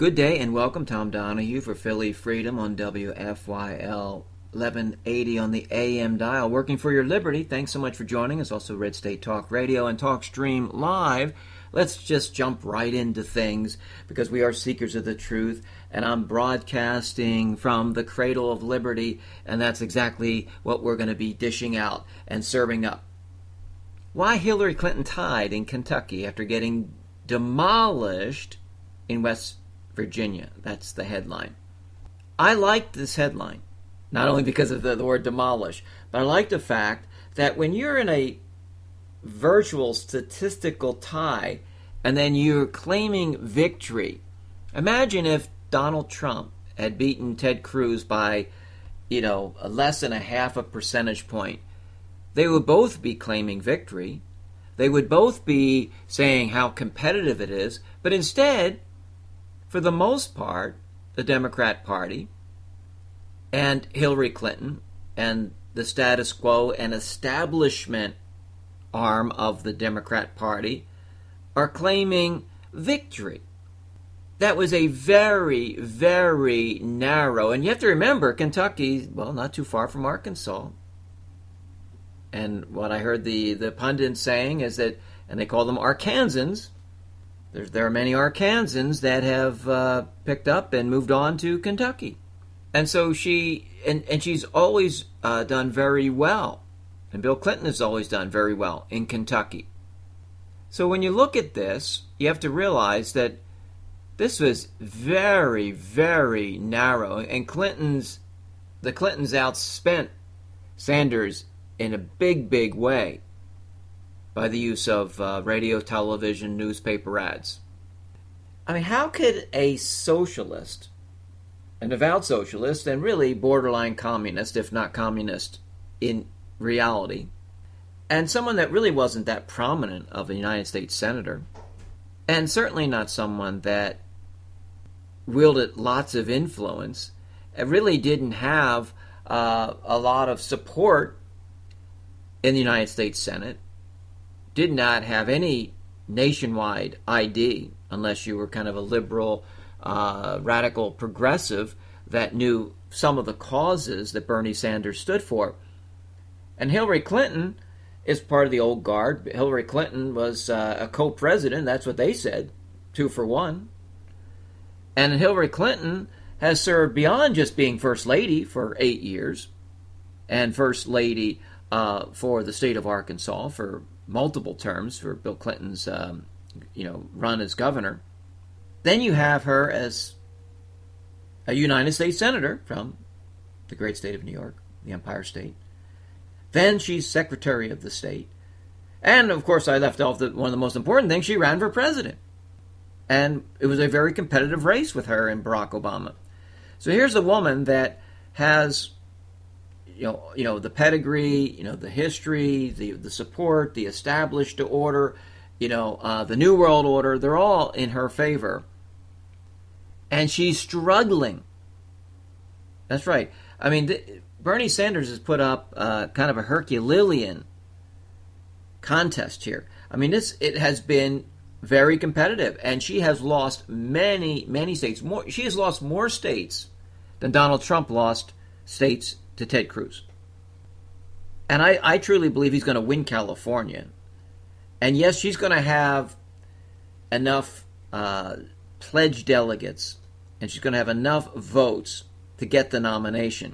Good day and welcome. Tom Donahue for Philly Freedom on WFYL 1180 on the AM dial. Working for your liberty. Thanks so much for joining us. Also Red State Talk Radio and TalkStream Live. Let's just jump right into things because we are seekers of the truth, and I'm broadcasting from the cradle of liberty, and that's exactly what we're going to be dishing out and serving up. Why Hillary Clinton tied in Kentucky after getting demolished in West Virginia. That's the headline. I like this headline, not only because of the word demolish, but I like the fact that when you're in a virtual statistical tie and then you're claiming victory, imagine if Donald Trump had beaten Ted Cruz by, less than a half a percentage point. They would both be claiming victory. They would both be saying how competitive it is, but instead, for the most part, the Democrat Party and Hillary Clinton and the status quo and establishment arm of the Democrat Party are claiming victory. That was a very, very narrow, and you have to remember, Kentucky, not too far from Arkansas. And what I heard the pundits saying is that, and they call them Arkansans, there are many Arkansans that have picked up and moved on to Kentucky. And so she's always done very well. And Bill Clinton has always done very well in Kentucky. So when you look at this, you have to realize that this was very, very narrow. And the Clintons outspent Sanders in a big, big way by the use of radio, television, newspaper ads. I mean, how could a socialist, an avowed socialist, and really borderline communist, if not communist in reality, and someone that really wasn't that prominent of a United States senator, and certainly not someone that wielded lots of influence, and really didn't have a lot of support in the United States Senate, did not have any nationwide ID unless you were kind of a liberal, radical progressive that knew some of the causes that Bernie Sanders stood for. And Hillary Clinton is part of the old guard. Hillary Clinton was a co-president. That's what they said, 2 for 1. And Hillary Clinton has served beyond just being First Lady for 8 years and First Lady for the state of Arkansas for multiple terms for Bill Clinton's, run as governor. Then you have her as a United States Senator from the great state of New York, the Empire State. Then she's Secretary of the State. And, of course, I left off one of the most important things, she ran for president. And it was a very competitive race with her and Barack Obama. So here's a woman that has the pedigree, the history, the support, the established order, the New World Order, they're all in her favor. And she's struggling. That's right. I mean, Bernie Sanders has put up kind of a Herculean contest here. I mean, it has been very competitive, and she has lost many, many states. She has lost more states than Donald Trump lost states to Ted Cruz. And I truly believe he's going to win California. And yes, she's going to have enough pledged delegates, and she's going to have enough votes to get the nomination.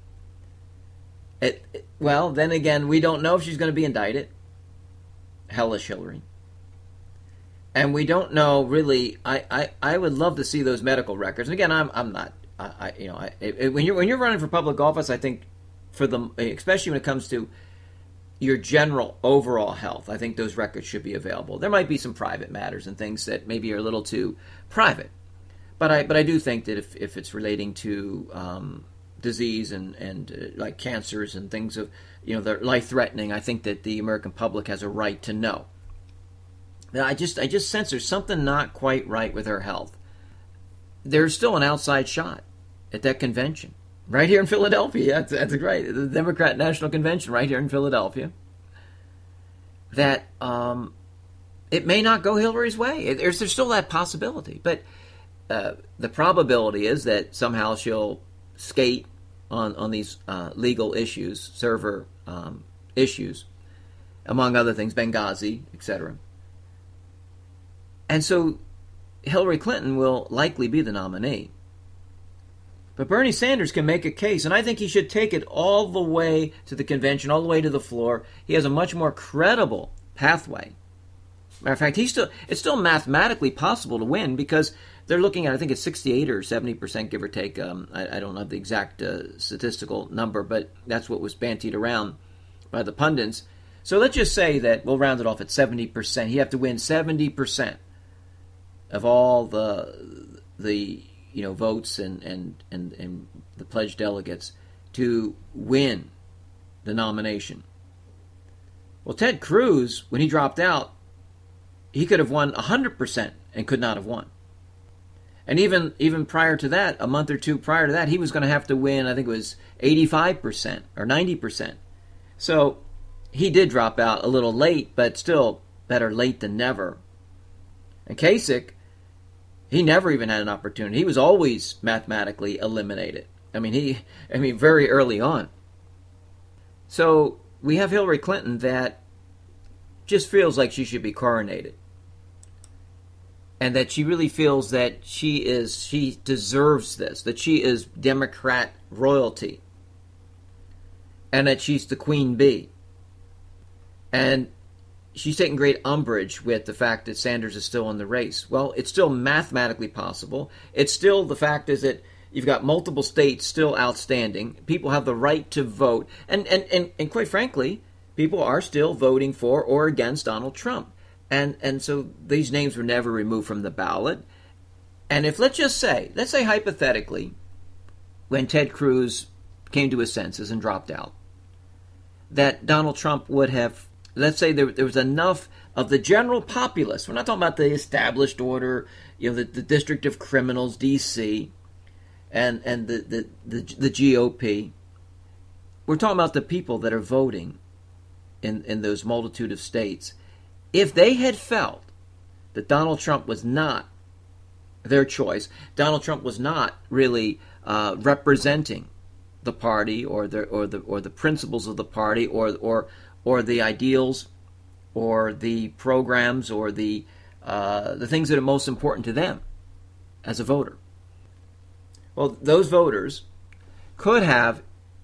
Well, then again, we don't know if she's going to be indicted. Hellish Hillary. And we don't know really. I would love to see those medical records. And again, I'm not. When you're running for public office, I think especially when it comes to your general overall health, I think those records should be available. There might be some private matters and things that maybe are a little too private, but I do think that if it's relating to disease and like cancers and things of they're life threatening, I think that the American public has a right to know. I just sense there's something not quite right with her health. There's still an outside shot at that convention right here in Philadelphia. That's great. The Democrat National Convention right here in Philadelphia. That it may not go Hillary's way. There's still that possibility. But the probability is that somehow she'll skate on these legal issues, server issues, among other things, Benghazi, etc. And so Hillary Clinton will likely be the nominee. But Bernie Sanders can make a case, and I think he should take it all the way to the convention, all the way to the floor. He has a much more credible pathway. Matter of fact, it's still mathematically possible to win because they're looking at, I think it's 68 or 70%, give or take. I don't have the exact statistical number, but that's what was bantied around by the pundits. So let's just say that we'll round it off at 70%. You have to win 70% of all the votes and the pledged delegates to win the nomination. Well, Ted Cruz, when he dropped out, he could have won 100% and could not have won. And even prior to that, a month or two prior to that, he was going to have to win, I think it was 85% or 90%. So he did drop out a little late, but still better late than never. And Kasich, he never even had an opportunity. He was always mathematically eliminated. I mean, very early on. So we have Hillary Clinton that just feels like she should be coronated. And that she really feels that she deserves this, that she is Democrat royalty. And that she's the queen bee. And she's taking great umbrage with the fact that Sanders is still in the race. Well, it's still mathematically possible. It's still, the fact is that you've got multiple states still outstanding. People have the right to vote. And quite frankly, people are still voting for or against Donald Trump. And so these names were never removed from the ballot. And if, let's say hypothetically, when Ted Cruz came to his senses and dropped out, that Donald Trump would have, let's say there was enough of the general populace. We're not talking about the established order, the District of Criminals, D.C., and the GOP. We're talking about the people that are voting in those multitude of states. If they had felt that Donald Trump was not their choice, Donald Trump was not really representing the party or the principles of the party or the ideals or the programs or the things that are most important to them as a voter. Well, those voters could have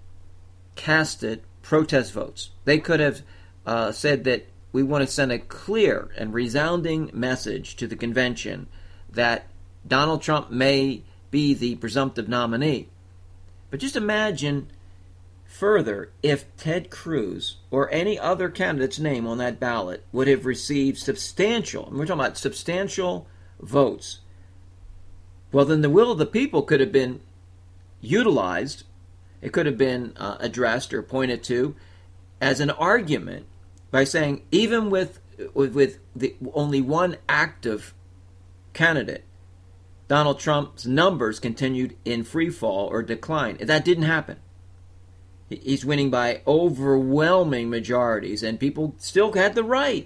casted protest votes. They could have said that we want to send a clear and resounding message to the convention that Donald Trump may be the presumptive nominee. But just imagine further if Ted Cruz or any other candidate's name on that ballot would have received substantial, and we're talking about substantial votes. Well, then the will of the people could have been utilized. It could have been addressed or pointed to as an argument by saying, even with the only one active candidate, Donald Trump's numbers continued in free fall or decline. That didn't happen. He's winning by overwhelming majorities, and people still had the right.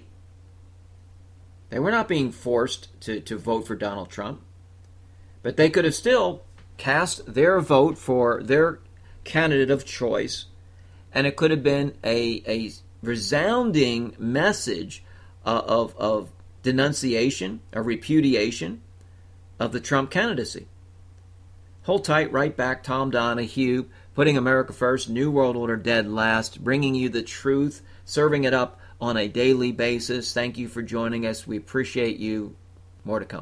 They were not being forced to vote for Donald Trump, but they could have still cast their vote for their candidate of choice, and it could have been a resounding message of denunciation, a repudiation of the Trump candidacy. Hold tight, right back. Tom Donahue, putting America first, New World Order dead last, bringing you the truth, serving it up on a daily basis. Thank you for joining us. We appreciate you. More to come.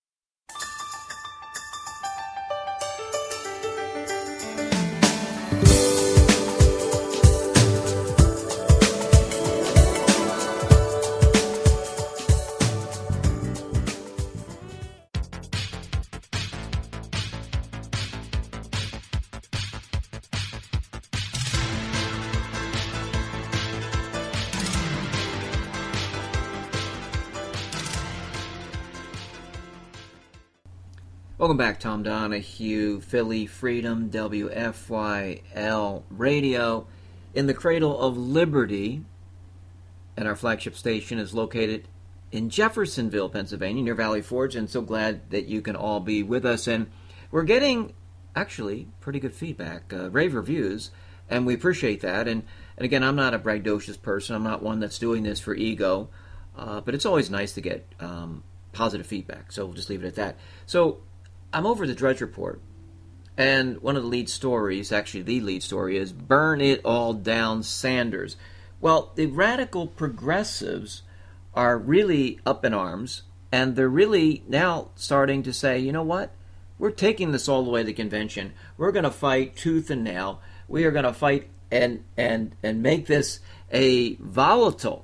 Welcome back, Tom Donahue, Philly Freedom, WFYL Radio, in the cradle of liberty, and our flagship station is located in Jeffersonville, Pennsylvania, near Valley Forge, and so glad that you can all be with us. And we're getting actually pretty good feedback, rave reviews, and we appreciate that. And again, I'm not a braggadocious person. I'm not one that's doing this for ego, but it's always nice to get positive feedback. So we'll just leave it at that. So I'm over the Drudge Report, and one of the lead stories, actually the lead story, is Burn It All Down, Sanders. Well, the radical progressives are really up in arms, and they're really now starting to say, you know what? We're taking this all the way to the convention. We're going to fight tooth and nail. We are going to fight and make this a volatile.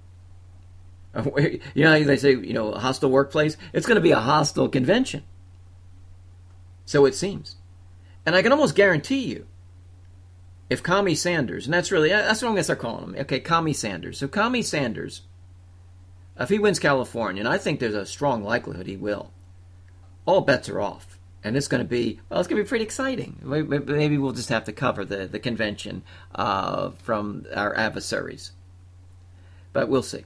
You know, they say, you know, a hostile workplace. It's going to be a hostile convention. So it seems. And I can almost guarantee you, if Commie Sanders, and that's what I'm going to start calling him, okay, Commie Sanders. So Commie Sanders, if he wins California, and I think there's a strong likelihood he will, all bets are off. And it's going to be, well, it's going to be pretty exciting. Maybe we'll just have to cover the convention from our adversaries. But we'll see.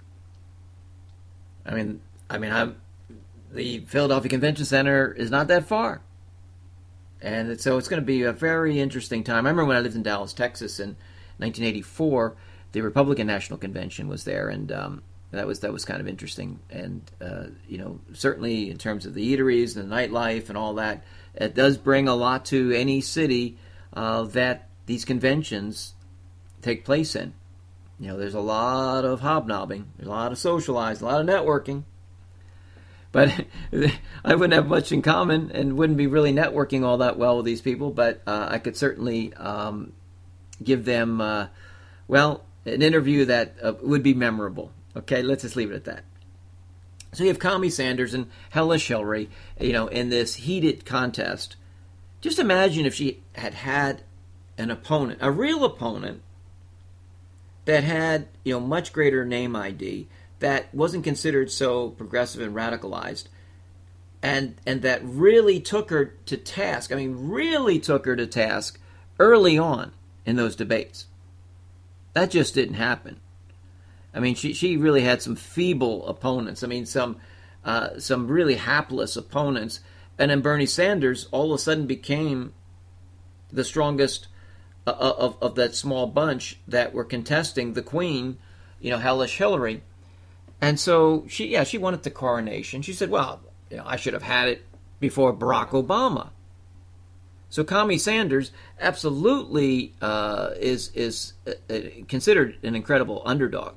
The Philadelphia Convention Center is not that far. And so it's going to be a very interesting time. I remember when I lived in Dallas, Texas in 1984, the Republican National Convention was there, and that was kind of interesting. And, certainly in terms of the eateries and the nightlife and all that, it does bring a lot to any city that these conventions take place in. You know, there's a lot of hobnobbing, there's a lot of socializing, a lot of networking. But I wouldn't have much in common and wouldn't be really networking all that well with these people. But I could certainly give them, an interview that would be memorable. Okay, let's just leave it at that. So you have Commie Sanders and Hellish Hillary, in this heated contest. Just imagine if she had an opponent, a real opponent, that had, much greater name ID, that wasn't considered so progressive and radicalized, and that really took her to task. Really took her to task early on in those debates. That just didn't happen. She really had some feeble opponents. Some really hapless opponents. And then Bernie Sanders all of a sudden became the strongest of that small bunch that were contesting the Queen, Hellish Hillary. And so she wanted the coronation. She said, well, I should have had it before Barack Obama. So Commie Sanders absolutely is considered an incredible underdog.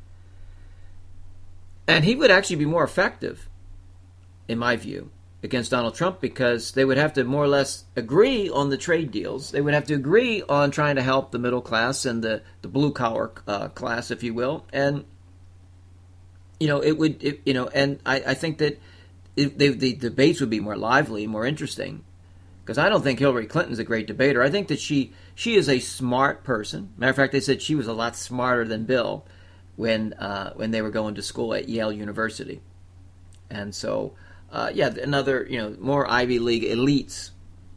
And he would actually be more effective, in my view, against Donald Trump, because they would have to more or less agree on the trade deals. They would have to agree on trying to help the middle class and the blue-collar class, if you will. And, I think that the debates would be more lively, more interesting, because I don't think Hillary Clinton's a great debater. I think that she is a smart person. Matter of fact, they said she was a lot smarter than Bill when they were going to school at Yale University. And so, another, more Ivy League elites.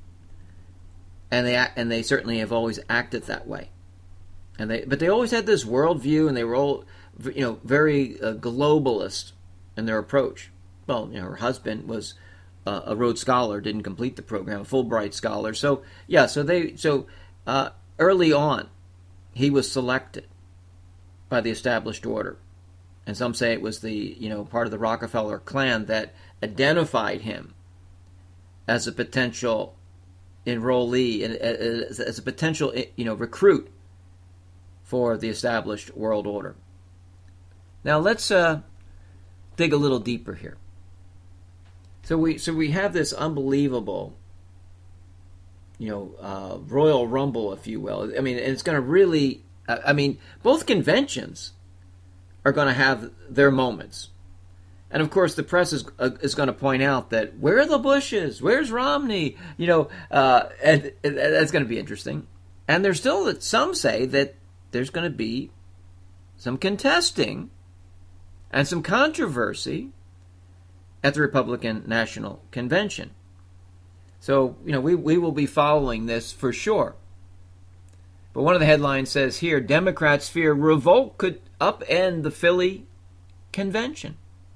And they certainly have always acted that way. But they always had this worldview, and they were all, very globalist in their approach. Well, her husband was a Rhodes Scholar, didn't complete the program, a Fulbright Scholar. So early on, he was selected by the established order. And some say it was the, part of the Rockefeller clan that identified him as a potential enrollee, as a potential, recruit for the established world order. Now let's dig a little deeper here. So we have this unbelievable, Royal Rumble, if you will. And it's going to really, both conventions are going to have their moments. And of course, the press is going to point out that where are the Bushes? Where's Romney? And that's going to be interesting. And there's still, some say that there's going to be some contesting and some controversy at the Republican National Convention. So, we will be following this for sure. But one of the headlines says here, Democrats fear revolt could upend the Philly convention.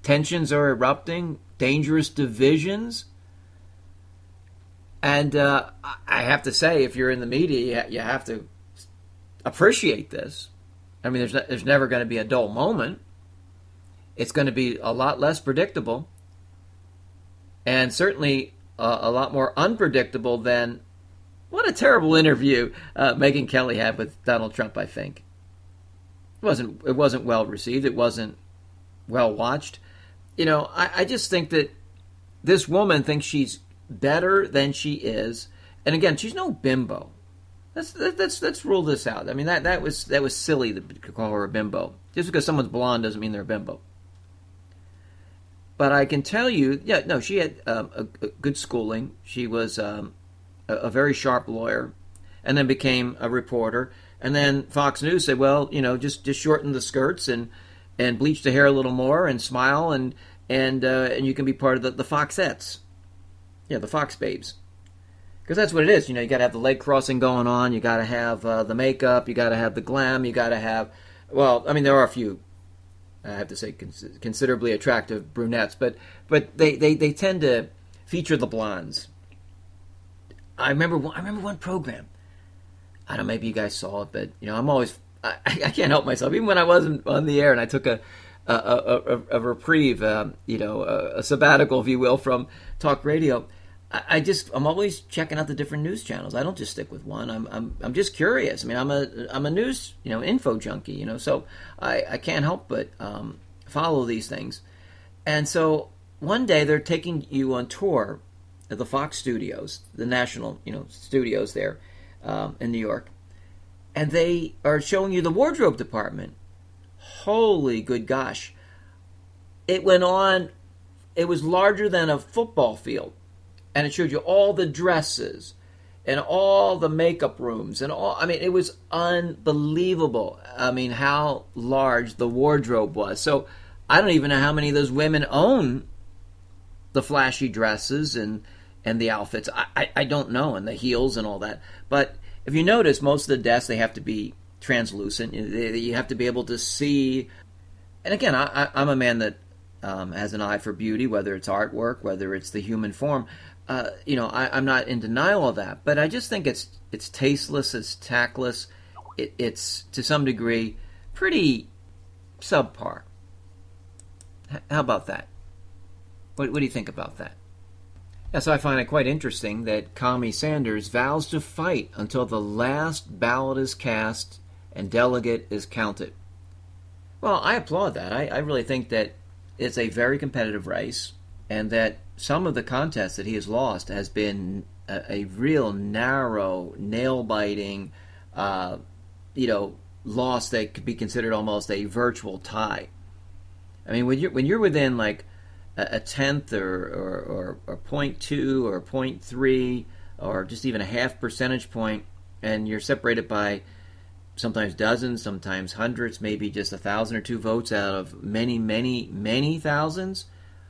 Tensions are erupting, dangerous divisions. And I have to say, if you're in the media, you have to appreciate this. I mean, there's never going to be a dull moment. It's going to be a lot less predictable, and certainly a lot more unpredictable than what a terrible interview Megyn Kelly had with Donald Trump. I think it wasn't well received. It wasn't well watched. I just think that this woman thinks she's better than she is, and again, she's no bimbo. Let's rule this out. I mean, that was silly to call her a bimbo. Just because someone's blonde doesn't mean they're a bimbo. But I can tell you, she had a good schooling. She was a very sharp lawyer, and then became a reporter. And then Fox News said, well, just shorten the skirts and bleach the hair a little more and smile and you can be part of the Foxettes. Yeah, the Fox babes. Because that's what it is. You got to have the leg crossing going on. You got to have the makeup. You got to have the glam. You got to have, there are a few, I have to say, considerably attractive brunettes, but they tend to feature the blondes. I remember one program. I don't know, maybe you guys saw it, but I'm always I can't help myself. Even when I wasn't on the air and I took a reprieve, a sabbatical, if you will, from talk radio. I'm always checking out the different news channels. I don't just stick with one. I'm just curious. I mean, I'm a news info junkie. So I can't help but follow these things. And so one day they're taking you on tour at the Fox Studios, the national studios there in New York, and they are showing you the wardrobe department. Holy good gosh! It went on. It was larger than a football field. And it showed you all the dresses and all the makeup rooms and all. I mean, it was unbelievable. I mean, how large the wardrobe was. So I don't even know how many of those women own the flashy dresses and the outfits. I don't know, and the heels and all that. But if you notice, most of the desks, they have to be translucent. You have to be able to see. And again, I'm a man that has an eye for beauty, whether it's artwork, whether it's the human form. I'm not in denial of that, but I just think it's tasteless, it's tactless, it's to some degree pretty subpar. How about that? What do you think about that? Yes, I find it quite interesting that Commie Sanders vows to fight until the last ballot is cast and delegate is counted. Well, I applaud that. I really think that it's a very competitive race, and that some of the contests that he has lost has been a real narrow, nail-biting, loss that could be considered almost a virtual tie. I mean, when you're within like a tenth or 0.2 or 0.3 or just even a half percentage point, and you're separated by sometimes dozens, sometimes hundreds, maybe just 1,000 or 2 votes out of many, many, many thousands.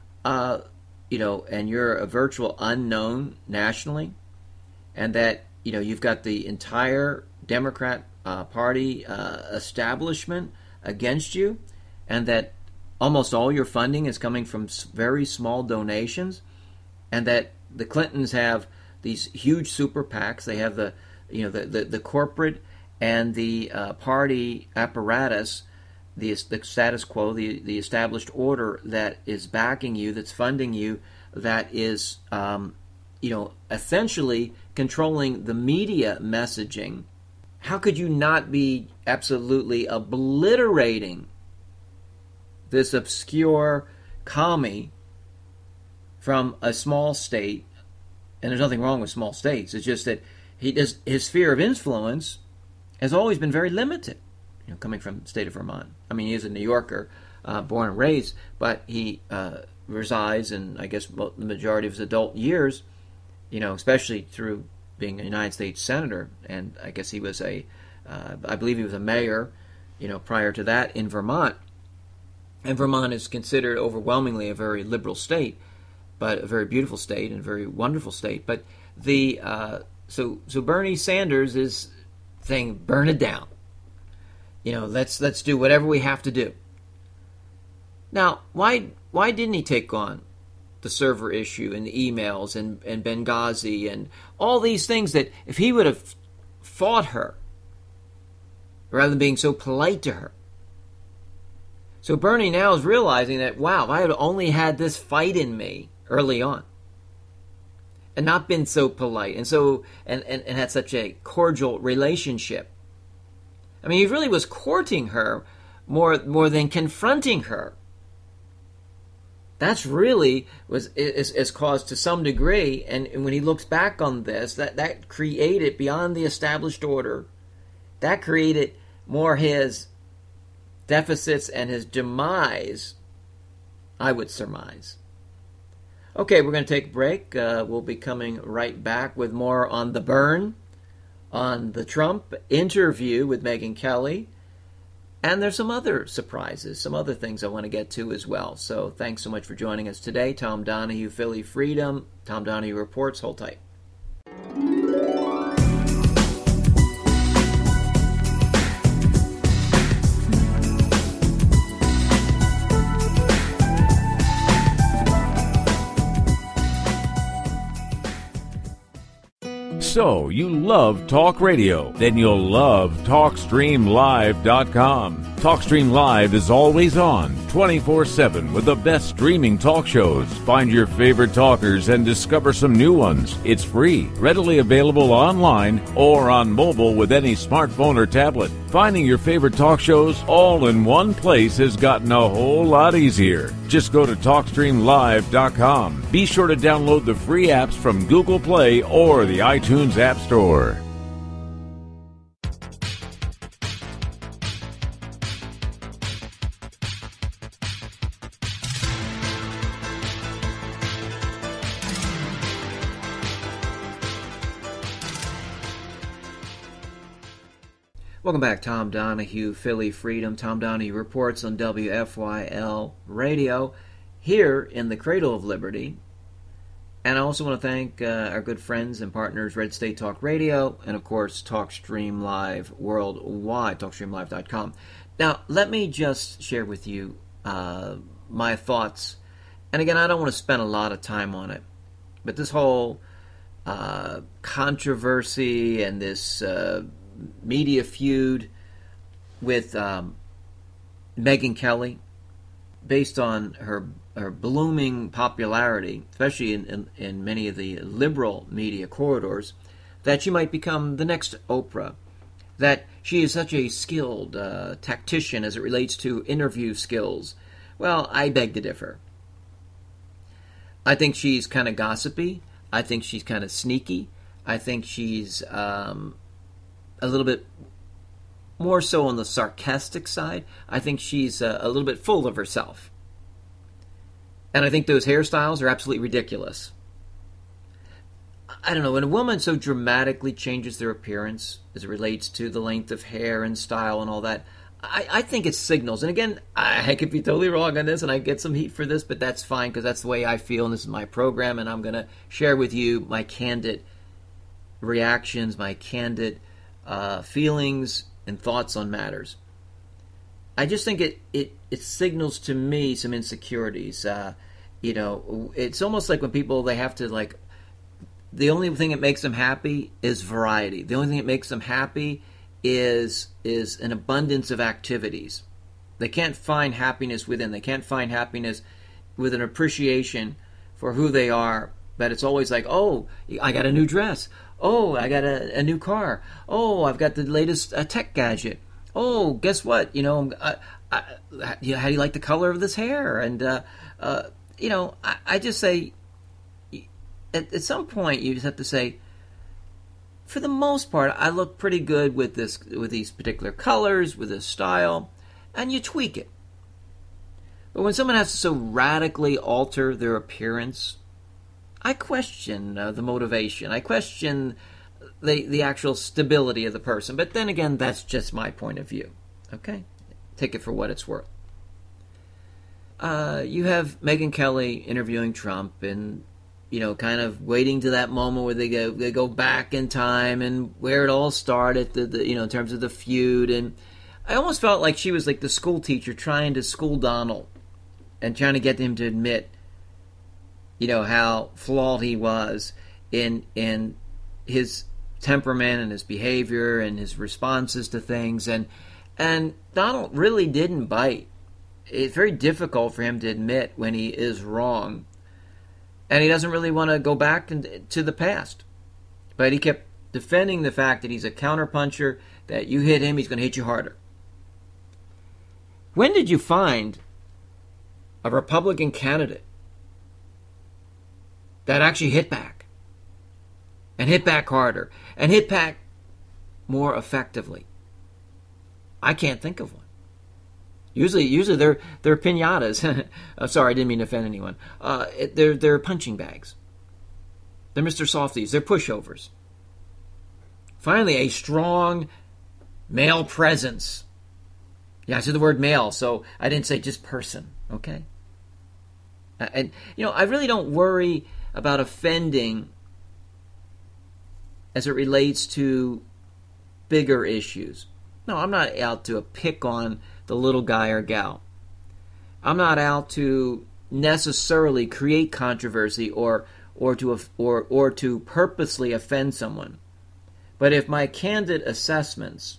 And you're a virtual unknown nationally, and that, you've got the entire Democrat Party establishment against you, and that almost all your funding is coming from very small donations, and that the Clintons have these huge super PACs. They have the corporate and the party apparatus, the status quo, the established order that is backing you, that's funding you, that is, essentially controlling the media messaging. How could you not be absolutely obliterating this obscure commie from a small state? And there's nothing wrong with small states. It's just that his sphere of influence has always been very limited. Coming from the state of Vermont. I mean, he is a New Yorker, born and raised, but he resides in, I guess, the majority of his adult years, especially through being a United States Senator. And I guess he was I believe he was a mayor, prior to that in Vermont. And Vermont is considered overwhelmingly a very liberal state, but a very beautiful state and a very wonderful state. But so Bernie Sanders is saying, burn it down. Let's do whatever we have to do. Now, why didn't he take on the server issue and the emails and Benghazi and all these things that if he would have fought her rather than being so polite to her? So Bernie now is realizing that, wow, if I had only had this fight in me early on and not been so polite and had such a cordial relationship. I mean, he really was courting her more than confronting her. That's really is caused to some degree, and when he looks back on this, that created, beyond the established order, that created more his deficits and his demise, I would surmise. Okay, we're going to take a break. We'll be coming right back with more on the burn, on the Trump interview with Megyn Kelly, and there's some other surprises, some other things I want to get to as well. So thanks so much for joining us today. Tom Donahue, Philly Freedom. Tom Donahue Reports. Hold tight. So, you love talk radio? Then you'll love TalkStreamLive.com. TalkStream Live is always on, 24/7, with the best streaming talk shows. Find your favorite talkers and discover some new ones. It's free, readily available online or on mobile with any smartphone or tablet. Finding your favorite talk shows all in one place has gotten a whole lot easier. Just go to TalkStreamLive.com. Be sure to download the free apps from Google Play or the iTunes App Store. Welcome back. Tom Donahue, Philly Freedom. Tom Donahue Reports on WFYL Radio here in the Cradle of Liberty. And I also want to thank our good friends and partners, Red State Talk Radio, and of course, TalkStream Live worldwide, TalkStreamLive.com. Now, let me just share with you my thoughts. And again, I don't want to spend a lot of time on it, but this whole controversy and this media feud with Megyn Kelly, based on her blooming popularity, especially in many of the liberal media corridors, that she might become the next Oprah, that she is such a skilled tactician as it relates to interview skills. Well, I beg to differ. I think she's kind of gossipy. I think she's kind of sneaky. I think she's a little bit more so on the sarcastic side. I think she's a little bit full of herself. And I think those hairstyles are absolutely ridiculous. I don't know, when a woman so dramatically changes their appearance as it relates to the length of hair and style and all that, I think it signals. And again, I could be totally wrong on this and I get some heat for this, but that's fine because that's the way I feel and this is my program and I'm going to share with you my candid reactions, my candid feelings and thoughts on matters. I just think it signals to me some insecurities. It's almost like when people, they have to, like, the only thing that makes them happy is variety. The only thing that makes them happy is an abundance of activities. They can't find happiness within. They can't find happiness with an appreciation for who they are. But it's always like, oh, I got a new dress. Oh, I got a new car. Oh, I've got the latest tech gadget. Oh, guess what? How do you like the color of this hair? And, I just say, at some point, you just have to say, for the most part, I look pretty good with these particular colors, with this style, and you tweak it. But when someone has to so radically alter their appearance, I question the motivation. I question the actual stability of the person. But then again, that's just my point of view. Okay? Take it for what it's worth. You have Megyn Kelly interviewing Trump and, kind of waiting to that moment where they go back in time and where it all started, in terms of the feud. And I almost felt like she was like the school teacher trying to school Donald. and trying to get him to admit, how flawed he was in his temperament and his behavior and his responses to things. And Donald really didn't bite. It's very difficult for him to admit when he is wrong. And he doesn't really want to go back to the past. But he kept defending the fact that he's a counterpuncher, that you hit him, he's going to hit you harder. When did you find a Republican candidate that actually hit back? And hit back harder? And hit back more effectively? I can't think of one. Usually they're piñatas. Sorry, I didn't mean to offend anyone. They're punching bags. They're Mr. Softies. They're pushovers. Finally, a strong male presence. Yeah, I said the word male, so I didn't say just person. Okay. And I really don't worry about offending as it relates to bigger issues. No, I'm not out to pick on the little guy or gal. I'm not out to necessarily create controversy or to purposely offend someone. But if my candid assessments,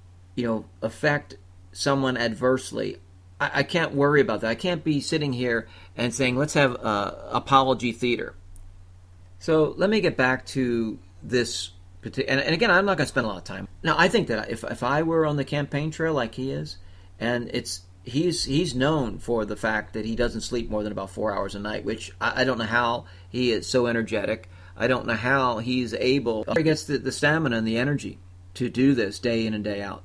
affect someone adversely, I can't worry about that. I can't be sitting here and saying, let's have apology theater. So let me get back to this. And again, I'm not going to spend a lot of time. Now, I think that if I were on the campaign trail like he is, and he's known for the fact that he doesn't sleep more than about 4 hours a night, which I don't know how he is so energetic. I don't know how he's able. He gets the stamina and the energy to do this day in and day out.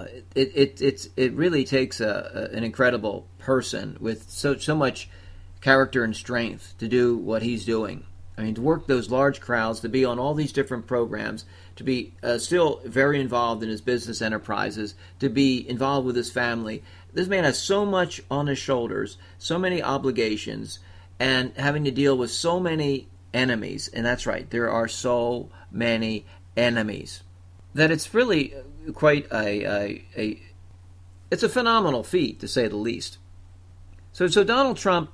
It really takes an incredible person with so much character and strength to do what he's doing. I mean, to work those large crowds, to be on all these different programs, to be still very involved in his business enterprises, to be involved with his family. This man has so much on his shoulders, so many obligations, and having to deal with so many enemies. And that's right, there are so many enemies that it's really quite it's a phenomenal feat, to say the least. So Donald Trump,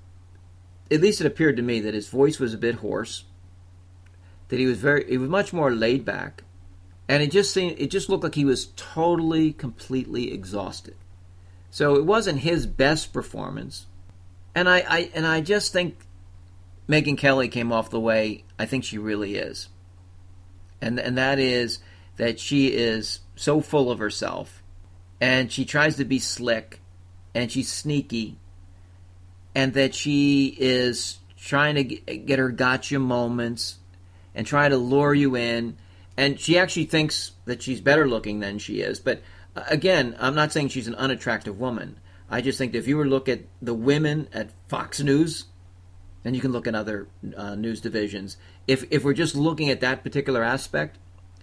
at least it appeared to me that his voice was a bit hoarse, that he was much more laid back, and it just looked like he was totally, completely exhausted. So it wasn't his best performance, and I just think Megyn Kelly came off the way I think she really is, and that is that she is so full of herself, and she tries to be slick, and she's sneaky. And that she is trying to get her gotcha moments and try to lure you in. And she actually thinks that she's better looking than she is. But again, I'm not saying she's an unattractive woman. I just think that if you were to look at the women at Fox News, and you can look at other news divisions, if we're just looking at that particular aspect,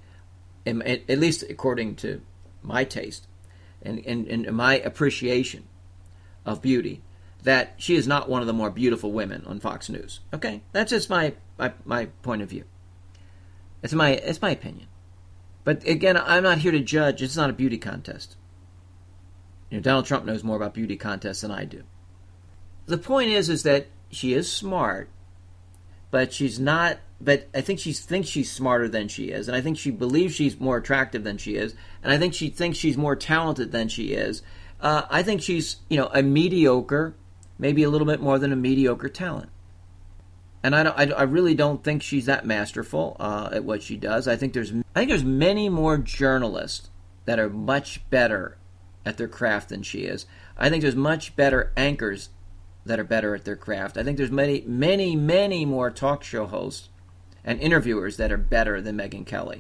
at least according to my taste and my appreciation of beauty, that she is not one of the more beautiful women on Fox News. Okay? That's just my point of view. It's my opinion. But again, I'm not here to judge. It's not a beauty contest. Donald Trump knows more about beauty contests than I do. The point is that she is smart, but she's not. But I think she thinks she's smarter than she is, and I think she believes she's more attractive than she is, and I think she thinks she's more talented than she is. I think she's, a mediocre, maybe a little bit more than a mediocre talent. And I really don't think she's that masterful at what she does. I think there's many more journalists that are much better at their craft than she is. I think there's much better anchors that are better at their craft. I think there's many, many, many more talk show hosts and interviewers that are better than Megyn Kelly.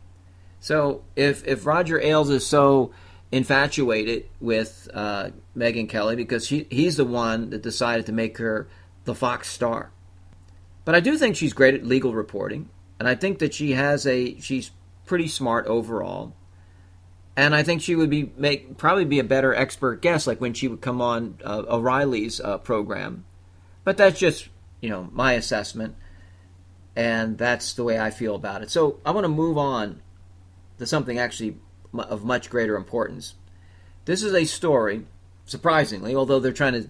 So if Roger Ailes is so infatuated with Megyn Kelly because he's the one that decided to make her the Fox star. But I do think she's great at legal reporting, and I think that she's pretty smart overall. And I think she would probably be a better expert guest, like when she would come on O'Reilly's program. But that's just, my assessment, and that's the way I feel about it. So I want to move on to something actually of much greater importance. This is a story, surprisingly, although they're trying to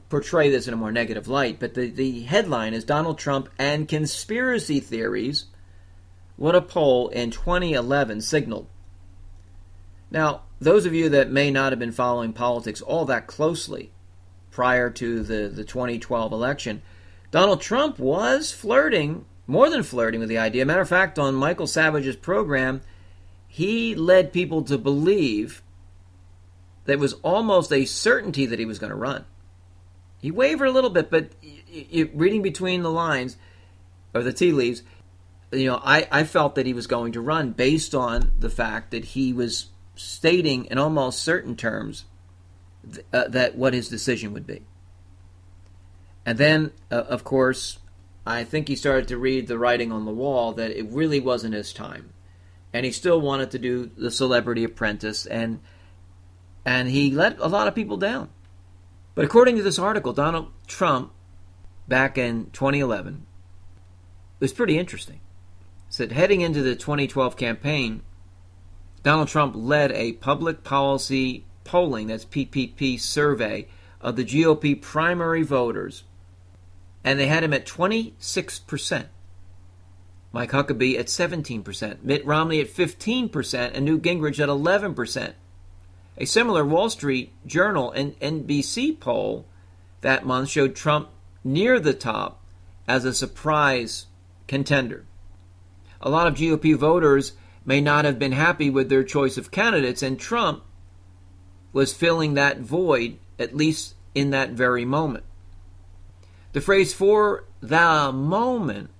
portray this in a more negative light, but the headline is Donald Trump and Conspiracy Theories, What a Poll in 2011 Signaled. Now, those of you that may not have been following politics all that closely prior to the 2012 election, Donald Trump was flirting, more than flirting, with the idea. Matter of fact, on Michael Savage's program, he led people to believe that it was almost a certainty that he was going to run. He wavered a little bit, but reading between the lines, or the tea leaves, I felt that he was going to run based on the fact that he was stating in almost certain terms that what his decision would be. And then, of course, I think he started to read the writing on the wall that it really wasn't his time. And he still wanted to do the Celebrity Apprentice, and he let a lot of people down. But according to this article, Donald Trump, back in 2011, was pretty interesting. It said, heading into the 2012 campaign, Donald Trump led a public policy polling, that's PPP survey, of the GOP primary voters, and they had him at 26%. Mike Huckabee at 17%, Mitt Romney at 15%, and Newt Gingrich at 11%. A similar Wall Street Journal and NBC poll that month showed Trump near the top as a surprise contender. A lot of GOP voters may not have been happy with their choice of candidates, and Trump was filling that void, at least in that very moment. The phrase for the moment,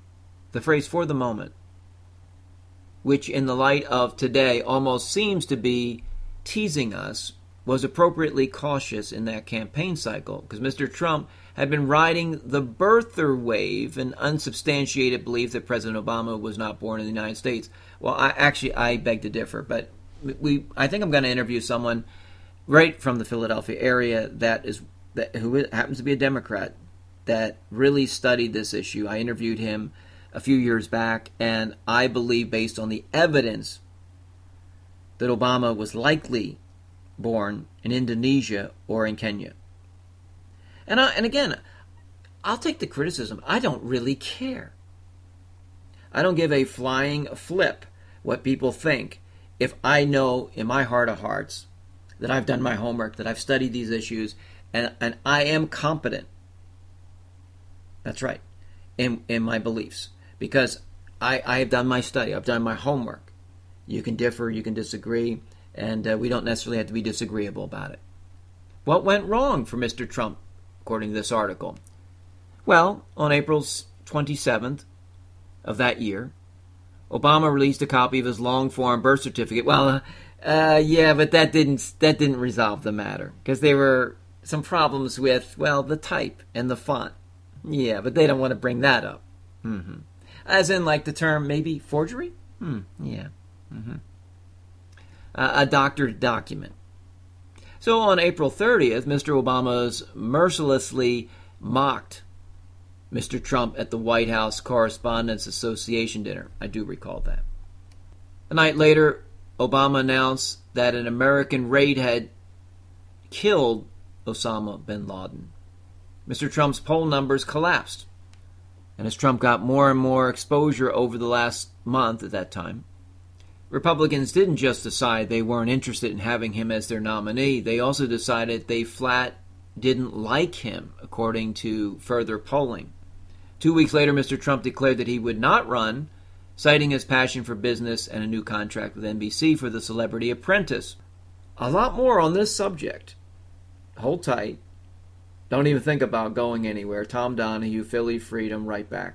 which in the light of today almost seems to be teasing us, was appropriately cautious in that campaign cycle, because Mr. Trump had been riding the birther wave, an unsubstantiated belief that President Obama was not born in the United States. Well, I beg to differ, but I think I'm going to interview someone right from the Philadelphia area who happens to be a Democrat that really studied this issue. I interviewed him a few years back, and I believe, based on the evidence, that Obama was likely born in Indonesia or in Kenya. And again, I'll take the criticism. I don't really care. I don't give a flying flip what people think if I know in my heart of hearts that I've done my homework, that I've studied these issues, and I am competent. That's right, in my beliefs. Because I have done my study. I've done my homework. You can differ, you can disagree, and we don't necessarily have to be disagreeable about it. What went wrong for Mr. Trump, according to this article? Well, on April 27th of that year, Obama released a copy of his long-form birth certificate. Well, yeah, but that didn't resolve the matter, because there were some problems with, well, the type and the font. Yeah, but they don't want to bring that up. Mm-hmm. As in, like, the term maybe forgery? Yeah. Mm-hmm. A doctored document. So on April 30th, Mr. Obama's mercilessly mocked Mr. Trump at the White House Correspondents Association dinner. I do recall that. A night later, Obama announced that an American raid had killed Osama bin Laden. Mr. Trump's poll numbers collapsed. And as Trump got more and more exposure over the last month at that time, Republicans didn't just decide they weren't interested in having him as their nominee. They also decided they flat didn't like him, according to further polling. 2 weeks later, Mr. Trump declared that he would not run, citing his passion for business and a new contract with NBC for The Celebrity Apprentice. A lot more on this subject. Hold tight. Don't even think about going anywhere. Tom Donahue, Philly Freedom, right back.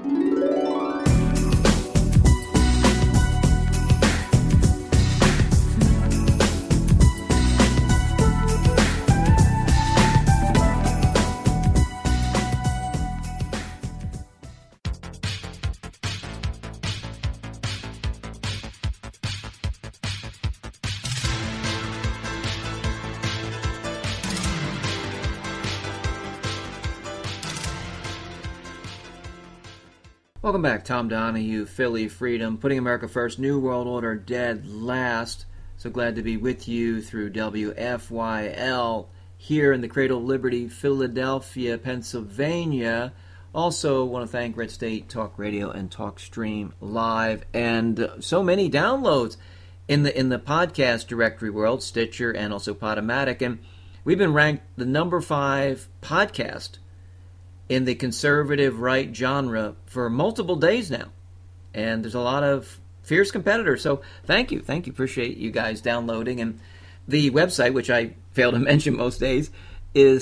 Welcome back. Tom Donahue, Philly Freedom, putting America first, New World Order dead last. So glad to be with you through WFYL here in the Cradle of Liberty, Philadelphia, Pennsylvania. Also want to thank Red State Talk Radio and TalkStream Live, and so many downloads in the podcast directory world, Stitcher and also Podomatic. And we've been ranked the number 5 podcast in the conservative right genre for multiple days now. And there's a lot of fierce competitors. So thank you. Appreciate you guys downloading. And the website, which I fail to mention most days, is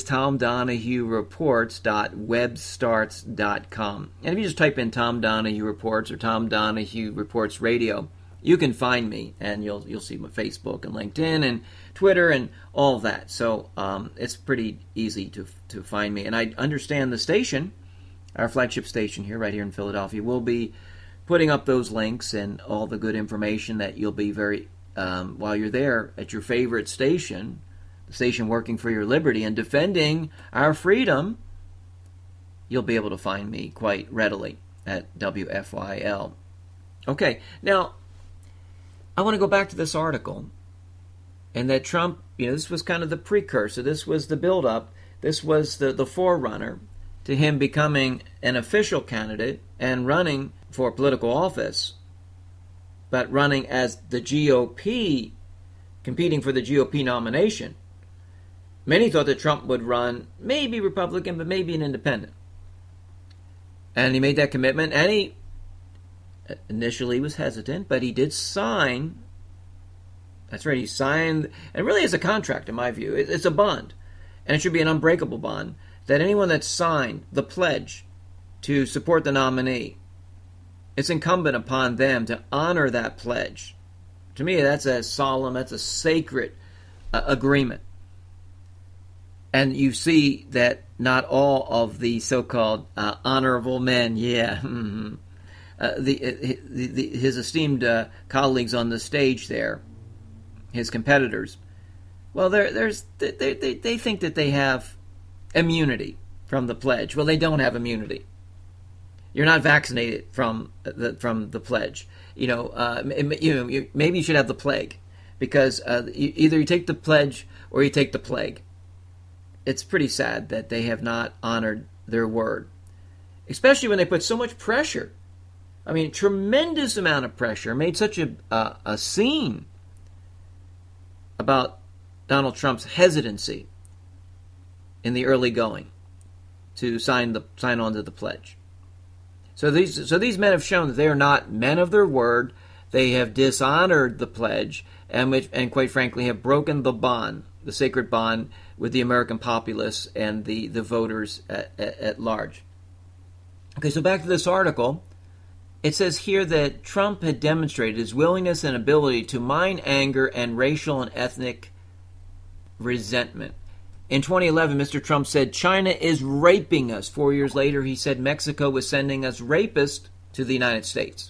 TomDonahueReports.webstarts.com. And if you just type in Tom Donahue Reports or Tom Donahue Reports Radio, you can find me, and you'll see my Facebook and LinkedIn and Twitter and all of that. So it's pretty easy to find me. And I understand the station, our flagship station here, right here in Philadelphia, will be putting up those links and all the good information that you'll be very, while you're there at your favorite station, the station working for your liberty and defending our freedom, you'll be able to find me quite readily at WFYL. Okay, now I want to go back to this article, and that Trump, this was kind of the precursor, this was the build-up, this was the forerunner to him becoming an official candidate and running for political office, but running as the GOP, competing for the GOP nomination. Many thought that Trump would run maybe Republican, but maybe an independent. And he made that commitment, and he initially was hesitant, but he did sign. That's right, he signed, and really it's a contract in my view. It's a bond, and it should be an unbreakable bond, that anyone that signed the pledge to support the nominee, it's incumbent upon them to honor that pledge. To me, that's a solemn, that's a sacred agreement. And you see that not all of the so-called honorable men, his esteemed colleagues on the stage there, his competitors, well, they think that they have immunity from the pledge. Well, they don't have immunity. You're not vaccinated from the pledge. Maybe you should have the plague, because either you take the pledge or you take the plague. It's pretty sad that they have not honored their word, especially when they put so much pressure. I mean, tremendous amount of pressure, made such a scene about Donald Trump's hesitancy in the early going to sign on to the pledge. So these men have shown that they are not men of their word. They have dishonored the pledge, and quite frankly have broken the bond, the sacred bond with the American populace and the voters at large. Okay, so back to this article. It says here that Trump had demonstrated his willingness and ability to mine anger and racial and ethnic resentment. In 2011, Mr. Trump said, "China is raping us." 4 years later, he said Mexico was sending us rapists to the United States.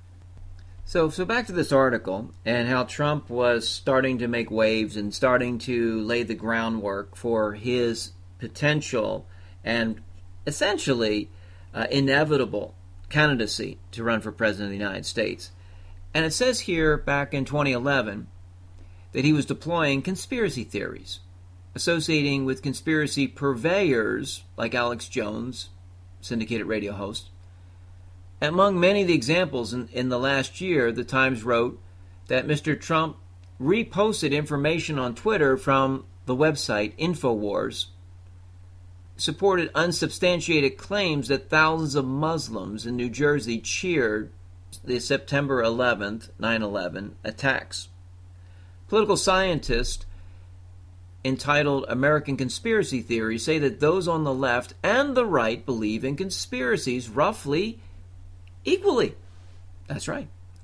So back to this article and how Trump was starting to make waves and starting to lay the groundwork for his potential and essentially inevitable candidacy to run for president of the United States. And it says here back in 2011 that he was deploying conspiracy theories, associating with conspiracy purveyors like Alex Jones, syndicated radio host. Among many of the examples in the last year, the Times wrote that Mr. Trump reposted information on Twitter from the website InfoWars, supported unsubstantiated claims that thousands of Muslims in New Jersey cheered the September 11th, 9/11 attacks. Political scientists entitled American Conspiracy Theories say that those on the left and the right believe in conspiracies roughly equally. That's right.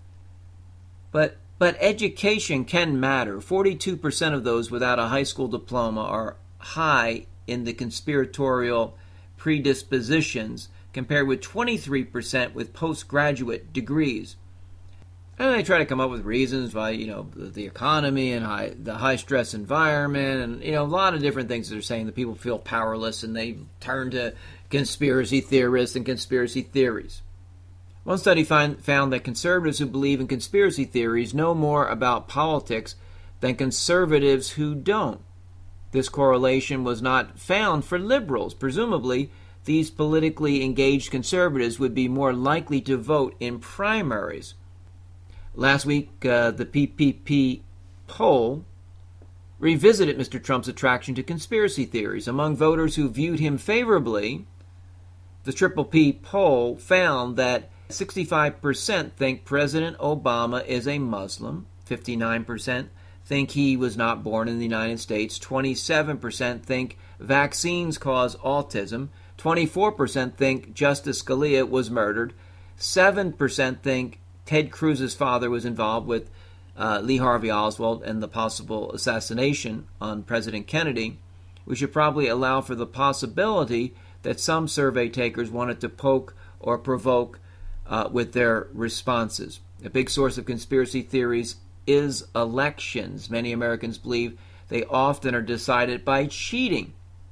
But education can matter. 42% of those without a high school diploma are high in the conspiratorial predispositions, compared with 23% with postgraduate degrees. And they try to come up with reasons why, the economy and the high-stress environment and, a lot of different things that are saying that people feel powerless, and they turn to conspiracy theorists and conspiracy theories. One study found that conservatives who believe in conspiracy theories know more about politics than conservatives who don't. This correlation was not found for liberals. Presumably, these politically engaged conservatives would be more likely to vote in primaries. Last week, the PPP poll revisited Mr. Trump's attraction to conspiracy theories. Among voters who viewed him favorably, the Triple P poll found that 65% think President Obama is a Muslim, 59% think he was not born in the United States, 27% think vaccines cause autism, 24% think Justice Scalia was murdered, 7% think Ted Cruz's father was involved with Lee Harvey Oswald and the possible assassination on President Kennedy. We should probably allow for the possibility that some survey takers wanted to poke or provoke with their responses. A big source of conspiracy theories is elections. Many Americans believe they often are decided by cheating.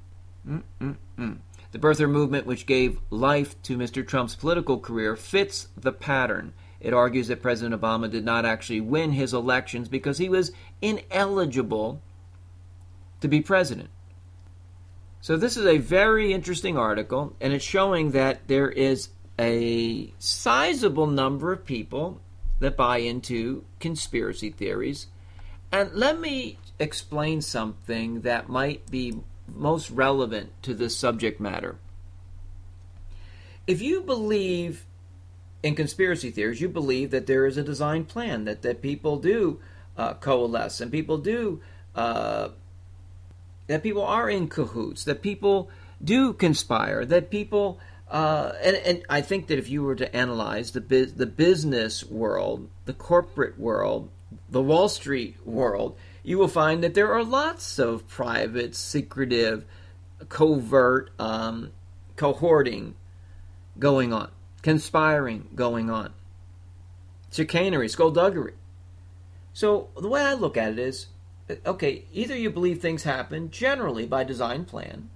The birther movement, which gave life to Mr. Trump's political career, fits the pattern. It argues that President Obama did not actually win his elections because he was ineligible to be president. So this is a very interesting article, and it's showing that there is a sizable number of people that buy into conspiracy theories. And let me explain something that might be most relevant to this subject matter. If you believe in conspiracy theories, you believe that there is a design plan, that people do coalesce, and people do that people are in cahoots, that people do conspire, that people and I think that if you were to analyze the business world, the corporate world, the Wall Street world, you will find that there are lots of private, secretive, covert cohorting going on, conspiring going on, chicanery, skullduggery. So the way I look at it is, okay, either you believe things happen generally by design plan,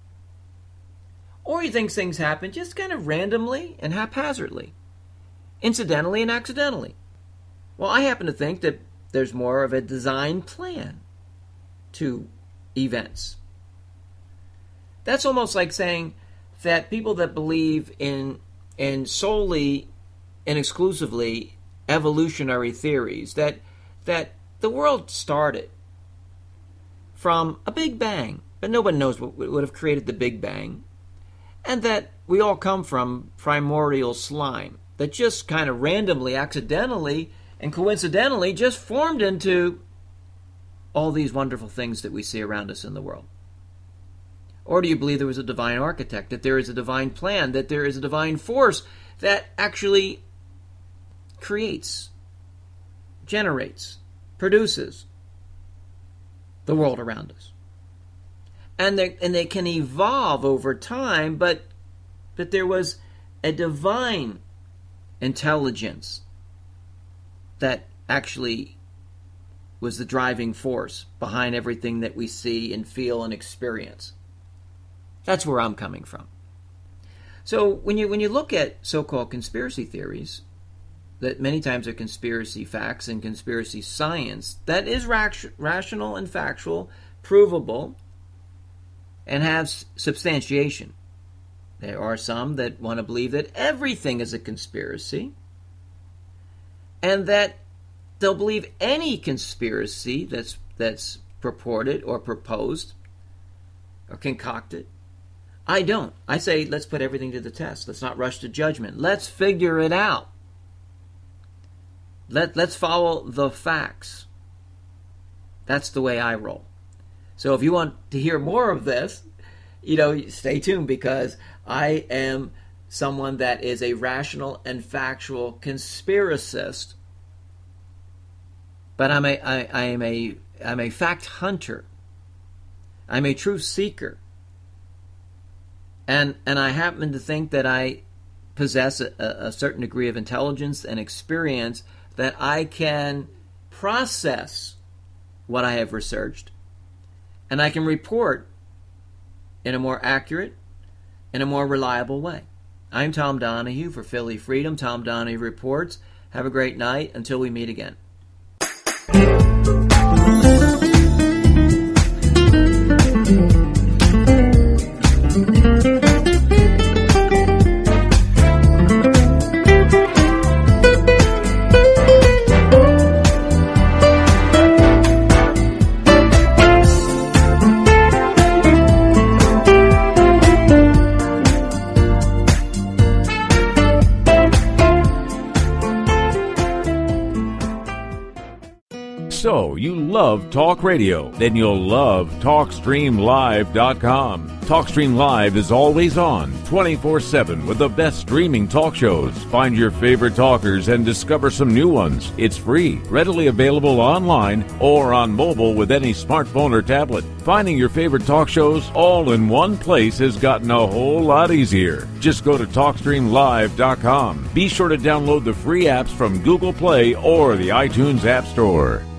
or you think things happen just kind of randomly and haphazardly, incidentally and accidentally. Well, I happen to think that there's more of a design plan to events. That's almost like saying that people that believe in solely and exclusively evolutionary theories, that the world started from a Big Bang, but nobody knows what would have created the Big Bang, and that we all come from primordial slime that just kind of randomly, accidentally, and coincidentally just formed into all these wonderful things that we see around us in the world. Or do you believe there was a divine architect, that there is a divine plan, that there is a divine force that actually creates, generates, produces the world around us? And they can evolve over time, but there was a divine intelligence that actually was the driving force behind everything that we see and feel and experience. That's where I'm coming from. So when you look at so-called conspiracy theories, that many times are conspiracy facts and conspiracy science, that is rational and factual, provable, and has substantiation. There are some that want to believe that everything is a conspiracy, and that they'll believe any conspiracy that's purported or proposed or concocted. I don't. I say let's put everything to the test. Let's not rush to judgment. Let's figure it out. Let's follow the facts. That's the way I roll. So if you want to hear more of this, stay tuned, because I am someone that is a rational and factual conspiracist, but I'm a fact hunter. I'm a truth seeker. And I happen to think that I possess a certain degree of intelligence and experience that I can process what I have researched, and I can report in a more accurate and a more reliable way. I'm Tom Donahue for Philly Freedom. Tom Donahue Reports. Have a great night until we meet again. So, you love talk radio? Then you'll love TalkStreamLive.com. TalkStream Live is always on, 24/7 with the best streaming talk shows. Find your favorite talkers and discover some new ones. It's free, readily available online or on mobile with any smartphone or tablet. Finding your favorite talk shows all in one place has gotten a whole lot easier. Just go to TalkStreamLive.com. Be sure to download the free apps from Google Play or the iTunes App Store.